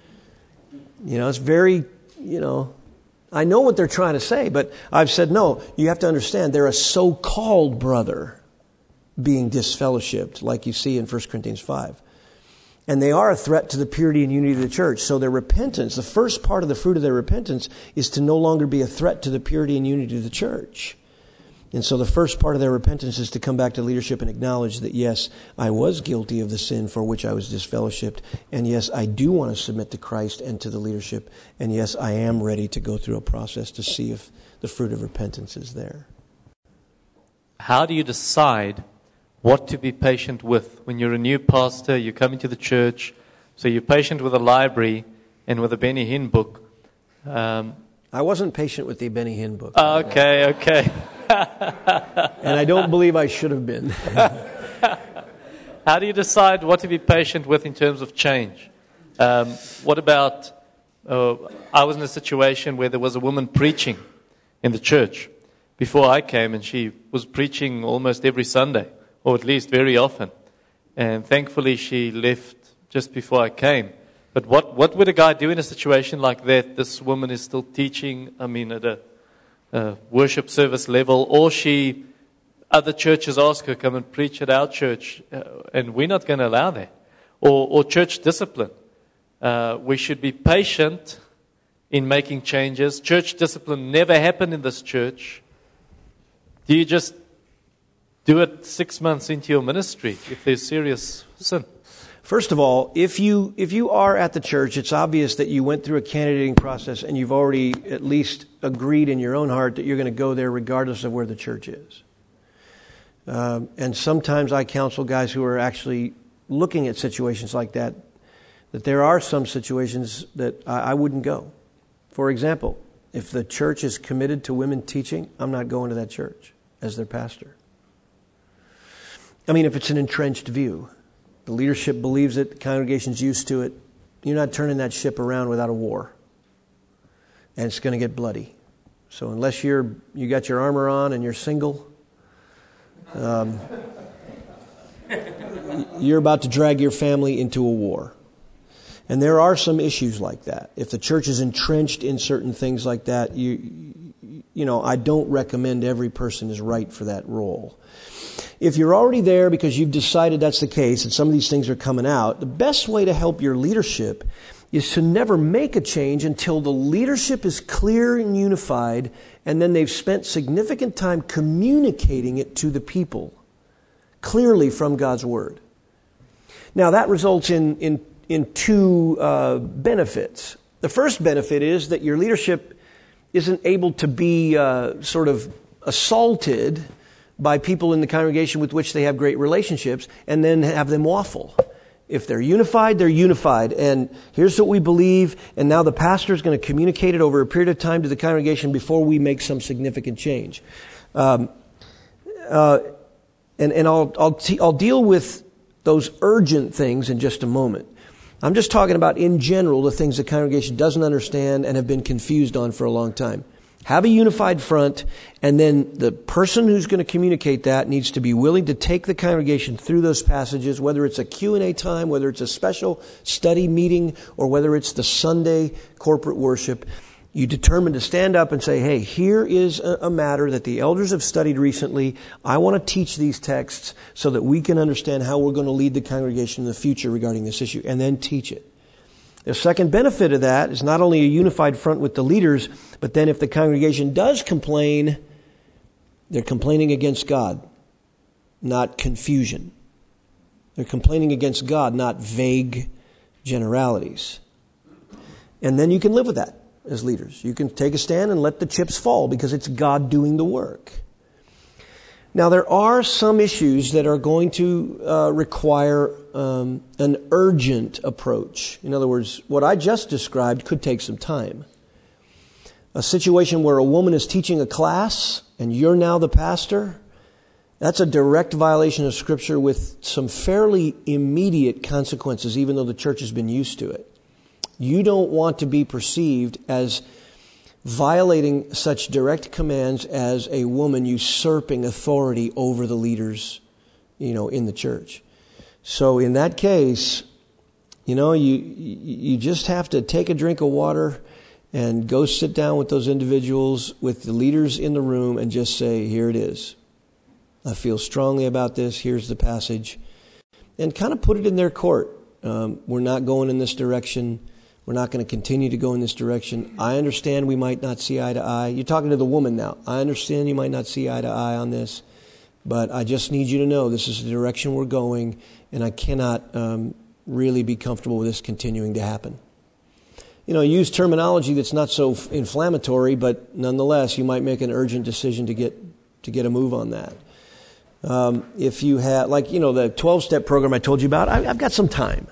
It's very, I know what they're trying to say, but I've said, no, you have to understand they're a so-called brother being disfellowshipped, like you see in 1 Corinthians 5. And they are a threat to the purity and unity of the church. So their repentance, the first part of the fruit of their repentance, is to no longer be a threat to the purity and unity of the church. And so the first part of their repentance is to come back to leadership and acknowledge that, yes, I was guilty of the sin for which I was disfellowshipped. And yes, I do want to submit to Christ and to the leadership. And yes, I am ready to go through a process to see if the fruit of repentance is there. How do you decide what to be patient with? When you're a new pastor, you come into the church, so you're patient with a library and with a Benny Hinn book. I wasn't patient with the Benny Hinn book. Okay. And I don't believe I should have been. How do you decide what to be patient with in terms of change? What about, I was in a situation where there was a woman preaching in the church before I came, and she was preaching almost every Sunday, or at least very often. And thankfully she left just before I came. But what would a guy do in a situation like that? This woman is still teaching, at a worship service level, or other churches ask her, come and preach at our church, and we're not going to allow that. Or church discipline. We should be patient in making changes. Church discipline never happened in this church. Do you just do it 6 months into your ministry if there's serious sin? First of all, if you are at the church, it's obvious that you went through a candidating process and you've already at least agreed in your own heart that you're going to go there regardless of where the church is. And sometimes I counsel guys who are actually looking at situations like that there are some situations that I wouldn't go. For example, if the church is committed to women teaching, I'm not going to that church as their pastor. If it's an entrenched view, the leadership believes it, the congregation's used to it, you're not turning that ship around without a war. And it's going to get bloody. So unless you got your armor on and you're single, you're about to drag your family into a war. And there are some issues like that. If the church is entrenched in certain things like that, I don't recommend every person is right for that role. If you're already there because you've decided that's the case and some of these things are coming out, the best way to help your leadership is to never make a change until the leadership is clear and unified, and then they've spent significant time communicating it to the people clearly from God's Word. Now that results in two benefits. The first benefit is that your leadership isn't able to be sort of assaulted by people in the congregation with which they have great relationships and then have them waffle. If they're unified, they're unified. And here's what we believe. And now the pastor is going to communicate it over a period of time to the congregation before we make some significant change. And I'll deal with those urgent things in just a moment. I'm just talking about, in general, the things the congregation doesn't understand and have been confused on for a long time. Have a unified front, and then the person who's going to communicate that needs to be willing to take the congregation through those passages, whether it's a Q&A time, whether it's a special study meeting, or whether it's the Sunday corporate worship. You determine to stand up and say, hey, here is a matter that the elders have studied recently. I want to teach these texts so that we can understand how we're going to lead the congregation in the future regarding this issue, and then teach it. The second benefit of that is not only a unified front with the leaders, but then if the congregation does complain, they're complaining against God, not confusion. They're complaining against God, not vague generalities. And then you can live with that. as leaders. You can take a stand and let the chips fall because it's God doing the work. Now, there are some issues that are going to require an urgent approach. In other words, what I just described could take some time. A situation where a woman is teaching a class and you're now the pastor, that's a direct violation of Scripture with some fairly immediate consequences, even though the church has been used to it. You don't want to be perceived as violating such direct commands as a woman usurping authority over the leaders, in the church. So in that case, you just have to take a drink of water and go sit down with those individuals, with the leaders in the room, and just say, here it is. I feel strongly about this. Here's the passage. And kind of put it in their court. We're not going in this direction. We're not going to continue to go in this direction. I understand we might not see eye to eye. You're talking to the woman now. I understand you might not see eye to eye on this, but I just need you to know this is the direction we're going, and I cannot really be comfortable with this continuing to happen. Use terminology that's not so inflammatory, but nonetheless, you might make an urgent decision to get a move on that. If you have, the 12-step program I told you about, I've got some time,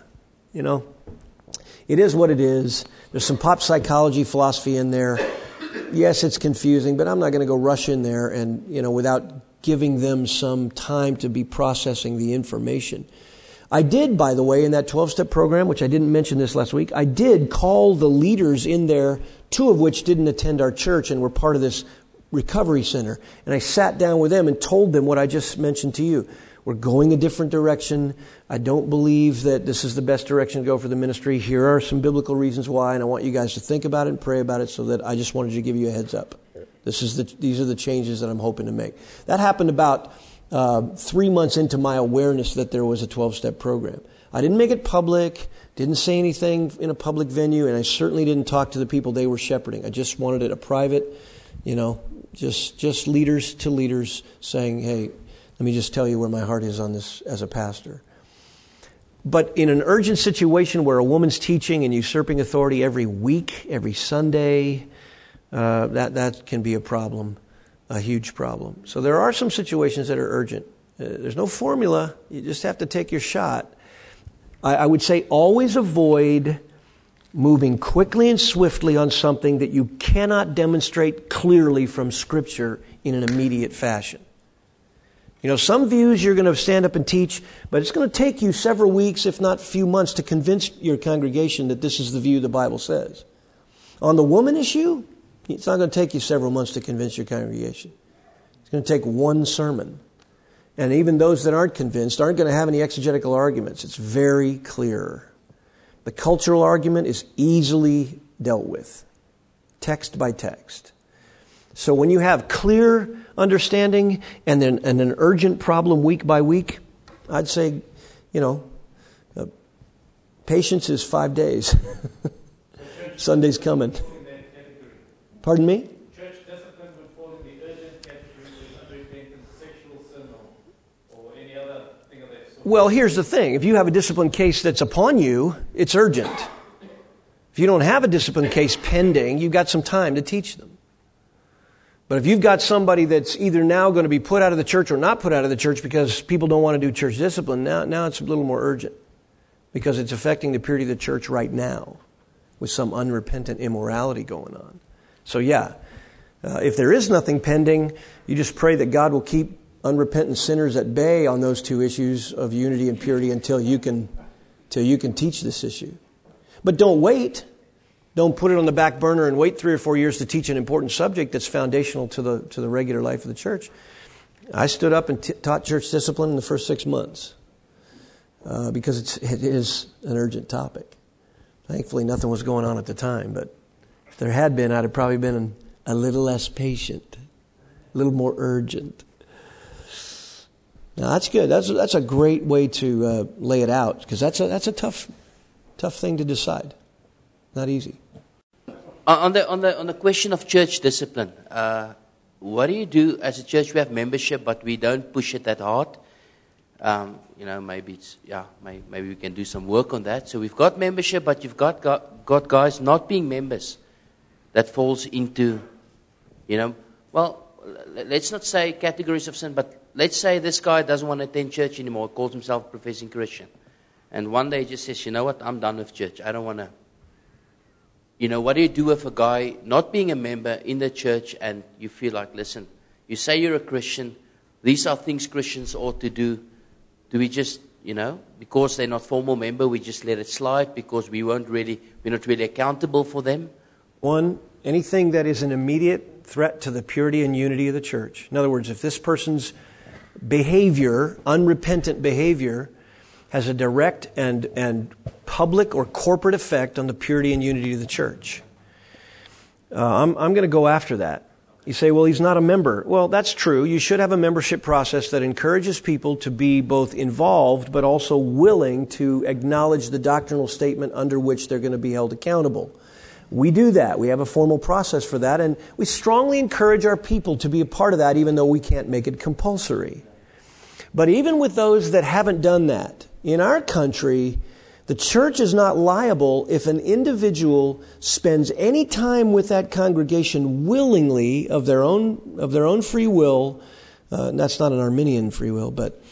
It is what it is. There's some pop psychology philosophy in there. Yes, it's confusing, but I'm not going to go rush in there and, without giving them some time to be processing the information. I did, by the way, in that 12-step program, which I didn't mention this last week, I did call the leaders in there, 2 of which didn't attend our church and were part of this recovery center. And I sat down with them and told them what I just mentioned to you. We're going a different direction. I don't believe that this is the best direction to go for the ministry. Here are some biblical reasons why, and I want you guys to think about it and pray about it, so that I just wanted to give you a heads up. These are the changes that I'm hoping to make. That happened about 3 months into my awareness that there was a 12-step program. I didn't make it public, didn't say anything in a public venue, and I certainly didn't talk to the people they were shepherding. I just wanted it a private, just leaders to leaders saying, hey, let me just tell you where my heart is on this as a pastor. But in an urgent situation where a woman's teaching and usurping authority every week, every Sunday, that can be a problem, a huge problem. So there are some situations that are urgent. There's no formula. You just have to take your shot. I would say always avoid moving quickly and swiftly on something that you cannot demonstrate clearly from Scripture in an immediate fashion. Some views you're going to stand up and teach, but it's going to take you several weeks, if not a few months, to convince your congregation that this is the view the Bible says. On the woman issue, it's not going to take you several months to convince your congregation. It's going to take one sermon. And even those that aren't convinced aren't going to have any exegetical arguments. It's very clear. The cultural argument is easily dealt with, text by text. So when you have clear understanding and then an urgent problem week by week, I'd say, patience is 5 days. Sunday's coming. Pardon me? Church discipline would fall in the urgent category with unrepentant sexual sin or any other thing of that sort. Well, here's the thing. If you have a discipline case that's upon you, it's urgent. If you don't have a discipline case pending, you've got some time to teach them. But if you've got somebody that's either now going to be put out of the church or not put out of the church because people don't want to do church discipline, now it's a little more urgent because it's affecting the purity of the church right now with some unrepentant immorality going on. So if there is nothing pending, you just pray that God will keep unrepentant sinners at bay on those 2 issues of unity and purity until you can teach this issue. But don't wait. Don't put it on the back burner and wait 3 or 4 years to teach an important subject that's foundational to the regular life of the church. I stood up and taught church discipline in the first 6 months because it is an urgent topic. Thankfully, nothing was going on at the time, but if there had been, I'd have probably been a little less patient, a little more urgent. Now, that's good. That's a great way to lay it out because that's a tough thing to decide. Not easy. On the question of church discipline, what do you do as a church? We have membership, but we don't push it that hard. Maybe we can do some work on that. So we've got membership, but you've got guys not being members. that falls into, well, let's not say categories of sin, but let's say this guy doesn't want to attend church anymore, calls himself a professing Christian. And one day he just says, you know what, I'm done with church. I don't want to. What do you do with a guy not being a member in the church and you feel like, listen, you say you're a Christian, these are things Christians ought to do. Do we just, because they're not formal member, we just let it slide because we're not really accountable for them? One, anything that is an immediate threat to the purity and unity of the church. In other words, if this person's behavior, unrepentant behavior, has a direct and public or corporate effect on the purity and unity of the church, I'm going to go after that. You say, well, he's not a member. Well, that's true. You should have a membership process that encourages people to be both involved but also willing to acknowledge the doctrinal statement under which they're going to be held accountable. We do that. We have a formal process for that, and we strongly encourage our people to be a part of that, even though we can't make it compulsory. But even with those that haven't done that, in our country, the church is not liable if an individual spends any time with that congregation willingly of their own free will. That's not an Arminian free will, but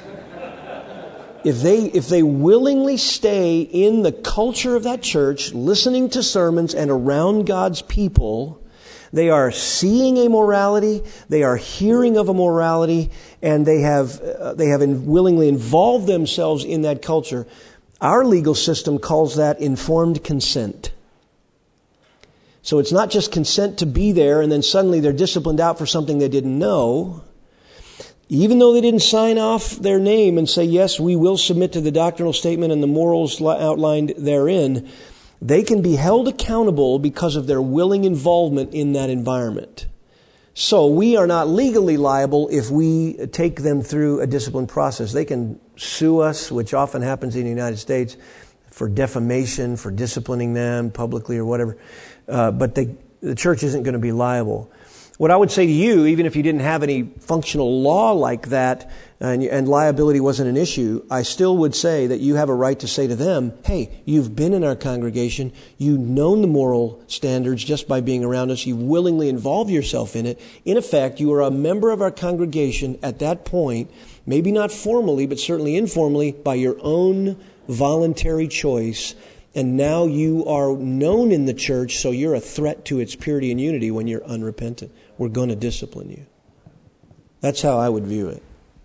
if they willingly stay in the culture of that church, listening to sermons and around God's people, they are seeing a morality, they are hearing of a morality, and they have willingly involved themselves in that culture. Our legal system calls that informed consent. So it's not just consent to be there and then suddenly they're disciplined out for something they didn't know. Even though they didn't sign off their name and say, yes, we will submit to the doctrinal statement and the morals outlined therein, they can be held accountable because of their willing involvement in that environment. So we are not legally liable if we take them through a discipline process. They can sue us, which often happens in the United States, for defamation, for disciplining them publicly or whatever. But the church isn't going to be liable. What I would say to you, even if you didn't have any functional law like that and liability wasn't an issue, I still would say that you have a right to say to them, hey, you've been in our congregation, you've known the moral standards just by being around us, you've willingly involved yourself in it. In effect, you are a member of our congregation at that point, maybe not formally, but certainly informally, by your own voluntary choice. And now you are known in the church, so you're a threat to its purity and unity when you're unrepentant. We're going to discipline you. That's how I would view it.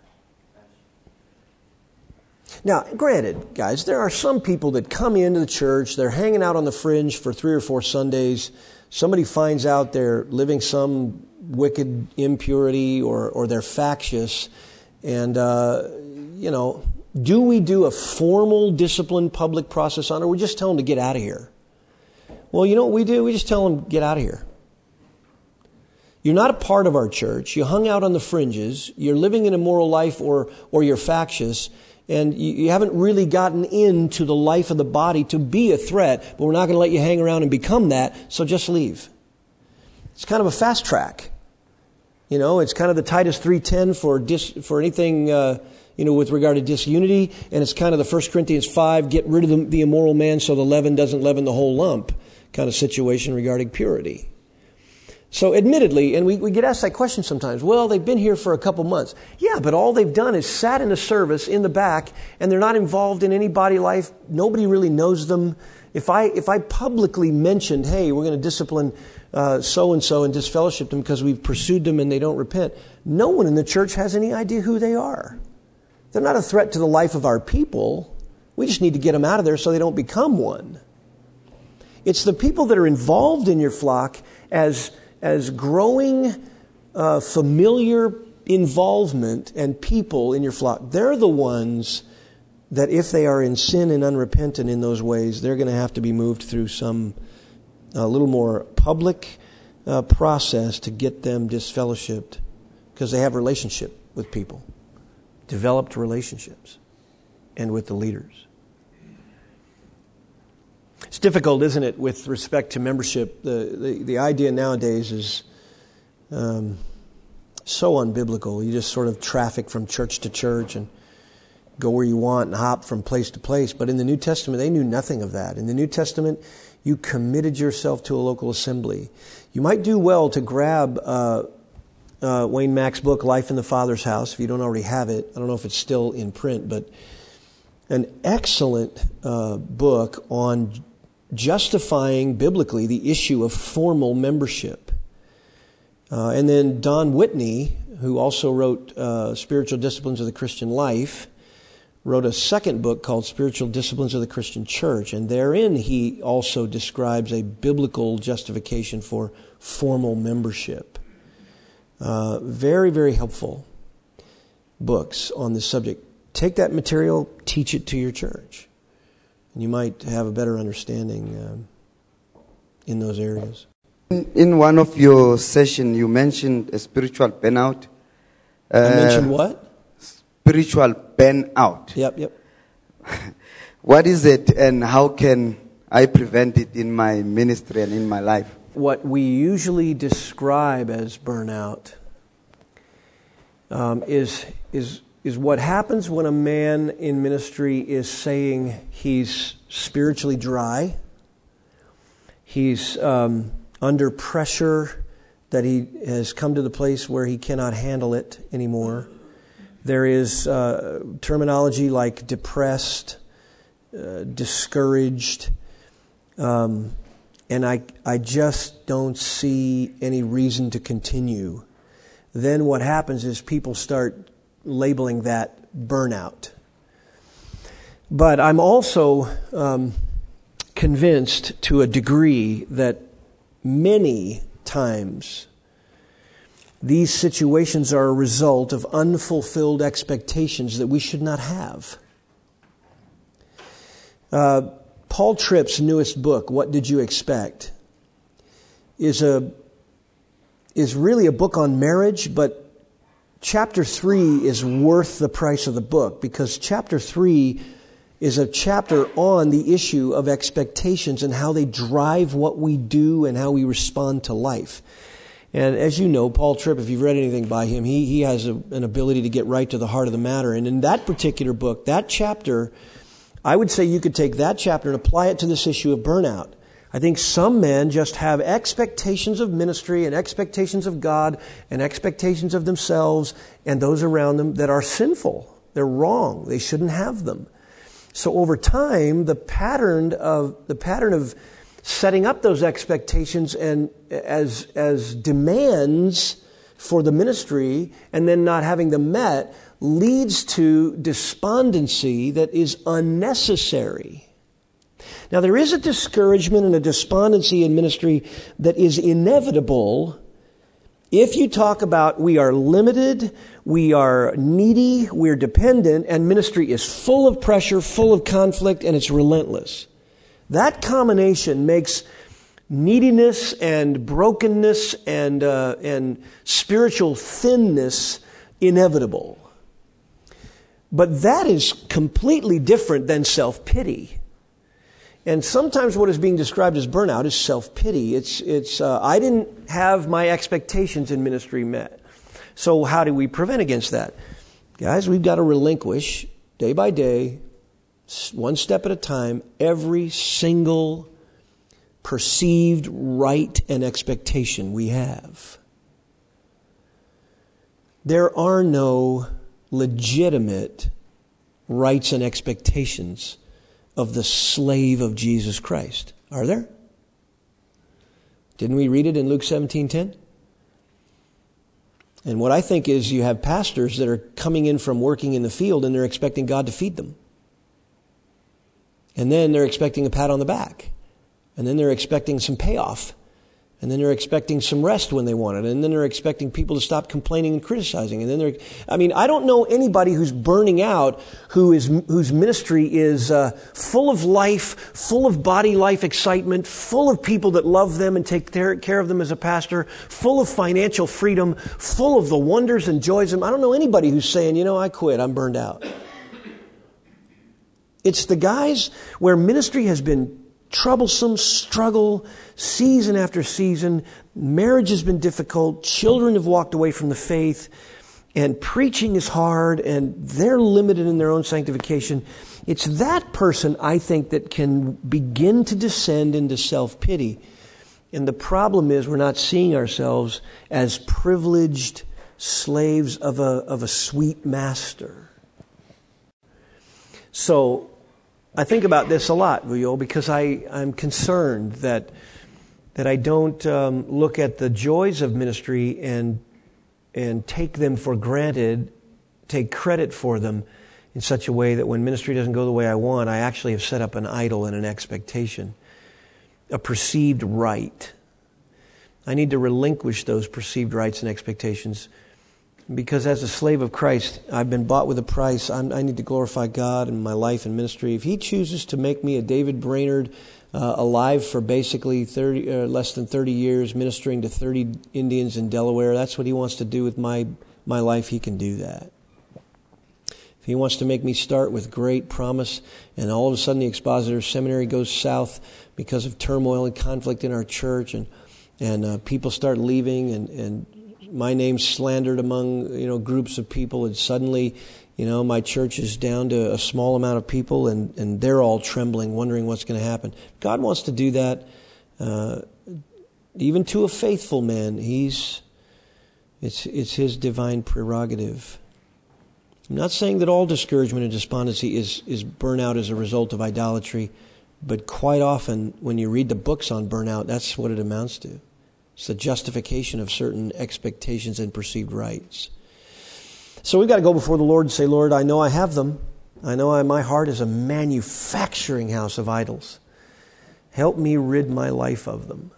Now, granted, guys, there are some people that come into the church, they're hanging out on the fringe for 3 or 4 Sundays. Somebody finds out they're living some wicked impurity or they're factious. And, do we do a formal discipline public process on it, or we just tell them to get out of here? Well, you know what we do? We just tell them, get out of here. You're not a part of our church. You hung out on the fringes. You're living an immoral life or you're factious. And you haven't really gotten into the life of the body to be a threat, but we're not going to let you hang around and become that, so just leave. It's kind of a fast track. It's kind of the Titus 3:10 for anything, with regard to disunity. And it's kind of the 1 Corinthians 5, get rid of the immoral man so the leaven doesn't leaven the whole lump kind of situation regarding purity. So admittedly, and we get asked that question sometimes, well, they've been here for a couple months. Yeah, but all they've done is sat in a service in the back, and they're not involved in any body life. Nobody really knows them. If I publicly mentioned, hey, we're going to discipline so-and-so and disfellowship them because we've pursued them and they don't repent, no one in the church has any idea who they are. They're not a threat to the life of our people. We just need to get them out of there so they don't become one. It's the people that are involved in your flock as growing familiar involvement and people in your flock. They're the ones that if they are in sin and unrepentant in those ways, they're going to have to be moved through some a little more public process to get them disfellowshipped because they have relationship with people, developed relationships, and with the leaders. It's difficult, isn't it, with respect to membership? The idea nowadays is so unbiblical. You just sort of traffic from church to church and go where you want and hop from place to place. But in the New Testament, they knew nothing of that. In the New Testament, You committed yourself to a local assembly. You might do well to grab Wayne Mack's book, Life in the Father's House, if you don't already have it. I don't know if it's still in print, but an excellent book on justifying biblically the issue of formal membership. And then Don Whitney, who also wrote Spiritual Disciplines of the Christian Life, wrote a second book called Spiritual Disciplines of the Christian Church. And therein he also describes a biblical justification for formal membership. Very, very helpful books on this subject. Take that material, teach it to your church. And you might have a better understanding in those areas. In one of your sessions, you mentioned a spiritual burnout. I mentioned what? Spiritual burnout. Yep. What is it, and how can I prevent it in my ministry and in my life? What we usually describe as burnout is what happens when a man in ministry is saying he's spiritually dry. He's under pressure, that he has come to the place where he cannot handle it anymore. There is terminology like depressed, discouraged, and I just don't see any reason to continue. Then what happens is people start labeling that burnout. But I'm also convinced to a degree that many times these situations are a result of unfulfilled expectations that we should not have. Paul Tripp's newest book, What Did You Expect?, is really a book on marriage, but chapter 3 is worth the price of the book, because chapter 3 is a chapter on the issue of expectations and how they drive what we do and how we respond to life. And as you know, Paul Tripp, if you've read anything by him, he has an ability to get right to the heart of the matter. And in that particular book, that chapter, I would say you could take that chapter and apply it to this issue of burnout. I think some men just have expectations of ministry and expectations of God and expectations of themselves and those around them that are sinful. They're wrong. They shouldn't have them. So over time, the pattern of setting up those expectations and as demands for the ministry and then not having them met leads to despondency that is unnecessary. Now, there is a discouragement and a despondency in ministry that is inevitable if you talk about we are limited, we are needy, we're dependent, and ministry is full of pressure, full of conflict, and it's relentless. That combination makes neediness and brokenness and spiritual thinness inevitable. But that is completely different than self-pity. And sometimes what is being described as burnout is self-pity. It's I didn't have my expectations in ministry met. So how do we prevent against that? Guys, we've got to relinquish day by day, one step at a time, every single perceived right and expectation we have. There are no legitimate rights and expectations of the slave of Jesus Christ. Are there? Didn't we read it in Luke 17:10? And what I think is you have pastors that are coming in from working in the field and they're expecting God to feed them. And then they're expecting a pat on the back. And then they're expecting some payoff. And then they're expecting some rest when they want it. And then they're expecting people to stop complaining and criticizing. And then I don't know anybody who's burning out whose ministry is full of life, full of body life excitement, full of people that love them and take care of them as a pastor, full of financial freedom, full of the wonders and joys. I don't know anybody who's saying, I quit, I'm burned out. It's the guys where ministry has been troublesome, struggle, season after season. Marriage has been difficult. Children have walked away from the faith. and preaching is hard, and they're limited in their own sanctification, it's that person, I think, that can begin to descend into self-pity. And the problem is we're not seeing ourselves as privileged slaves of a sweet master. So I think about this a lot, Vuyo, because I'm concerned that I don't look at the joys of ministry and take them for granted, take credit for them in such a way that when ministry doesn't go the way I want, I actually have set up an idol and an expectation, a perceived right. I need to relinquish those perceived rights and expectations because as a slave of Christ, I've been bought with a price. I need to glorify God in my life and ministry. If He chooses to make me a David Brainerd, alive for basically less than 30 years, ministering to 30 Indians in Delaware, that's what He wants to do with my life. He can do that. If He wants to make me start with great promise and all of a sudden the Expositor Seminary goes south because of turmoil and conflict in our church and people start leaving and my name's slandered among groups of people, and suddenly my church is down to a small amount of people and they're all trembling, wondering what's going to happen. God wants to do that even to a faithful man. It's His divine prerogative. I'm not saying that all discouragement and despondency is burnout as a result of idolatry, but quite often when you read the books on burnout, that's what it amounts to. It's the justification of certain expectations and perceived rights. So we've got to go before the Lord and say, Lord, I know I have them. I know my heart is a manufacturing house of idols. Help me rid my life of them.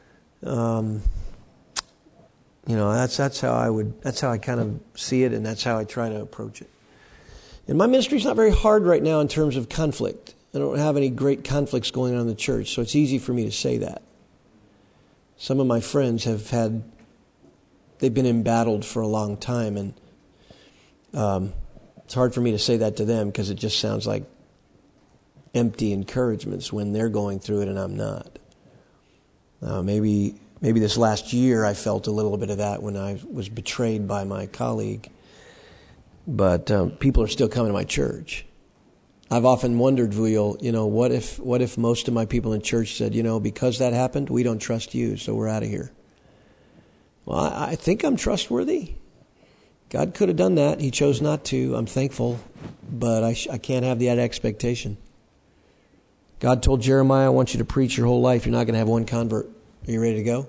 That's how I kind of see it, and that's how I try to approach it. And my ministry is not very hard right now in terms of conflict. I don't have any great conflicts going on in the church, so it's easy for me to say that. Some of my friends they've been embattled for a long time, and it's hard for me to say that to them because it just sounds like empty encouragements when they're going through it and I'm not. Maybe this last year I felt a little bit of that when I was betrayed by my colleague. But people are still coming to my church. I've often wondered, Vuyo, what if most of my people in church said, because that happened, we don't trust you, so we're out of here. Well, I think I'm trustworthy. God could have done that. He chose not to. I'm thankful, but I can't have that expectation. God told Jeremiah, I want you to preach your whole life. You're not going to have one convert. Are you ready to go?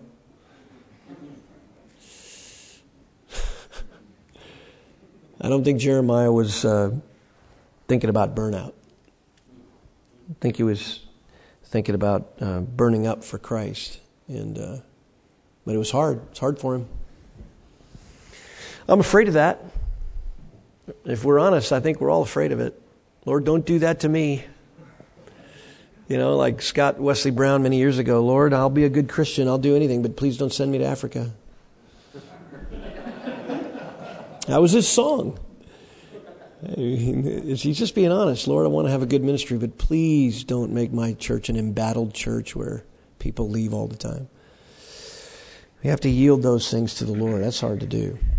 I don't think Jeremiah was thinking about burnout. I think he was thinking about burning up for Christ. But it was hard. It's hard for him. I'm afraid of that. If we're honest, I think we're all afraid of it. Lord, don't do that to me. Like Scott Wesley Brown many years ago, Lord, I'll be a good Christian. I'll do anything, but please don't send me to Africa. That was his song. He's just being honest. Lord, I want to have a good ministry, but please don't make my church an embattled church where people leave all the time. We have to yield those things to the Lord. That's hard to do.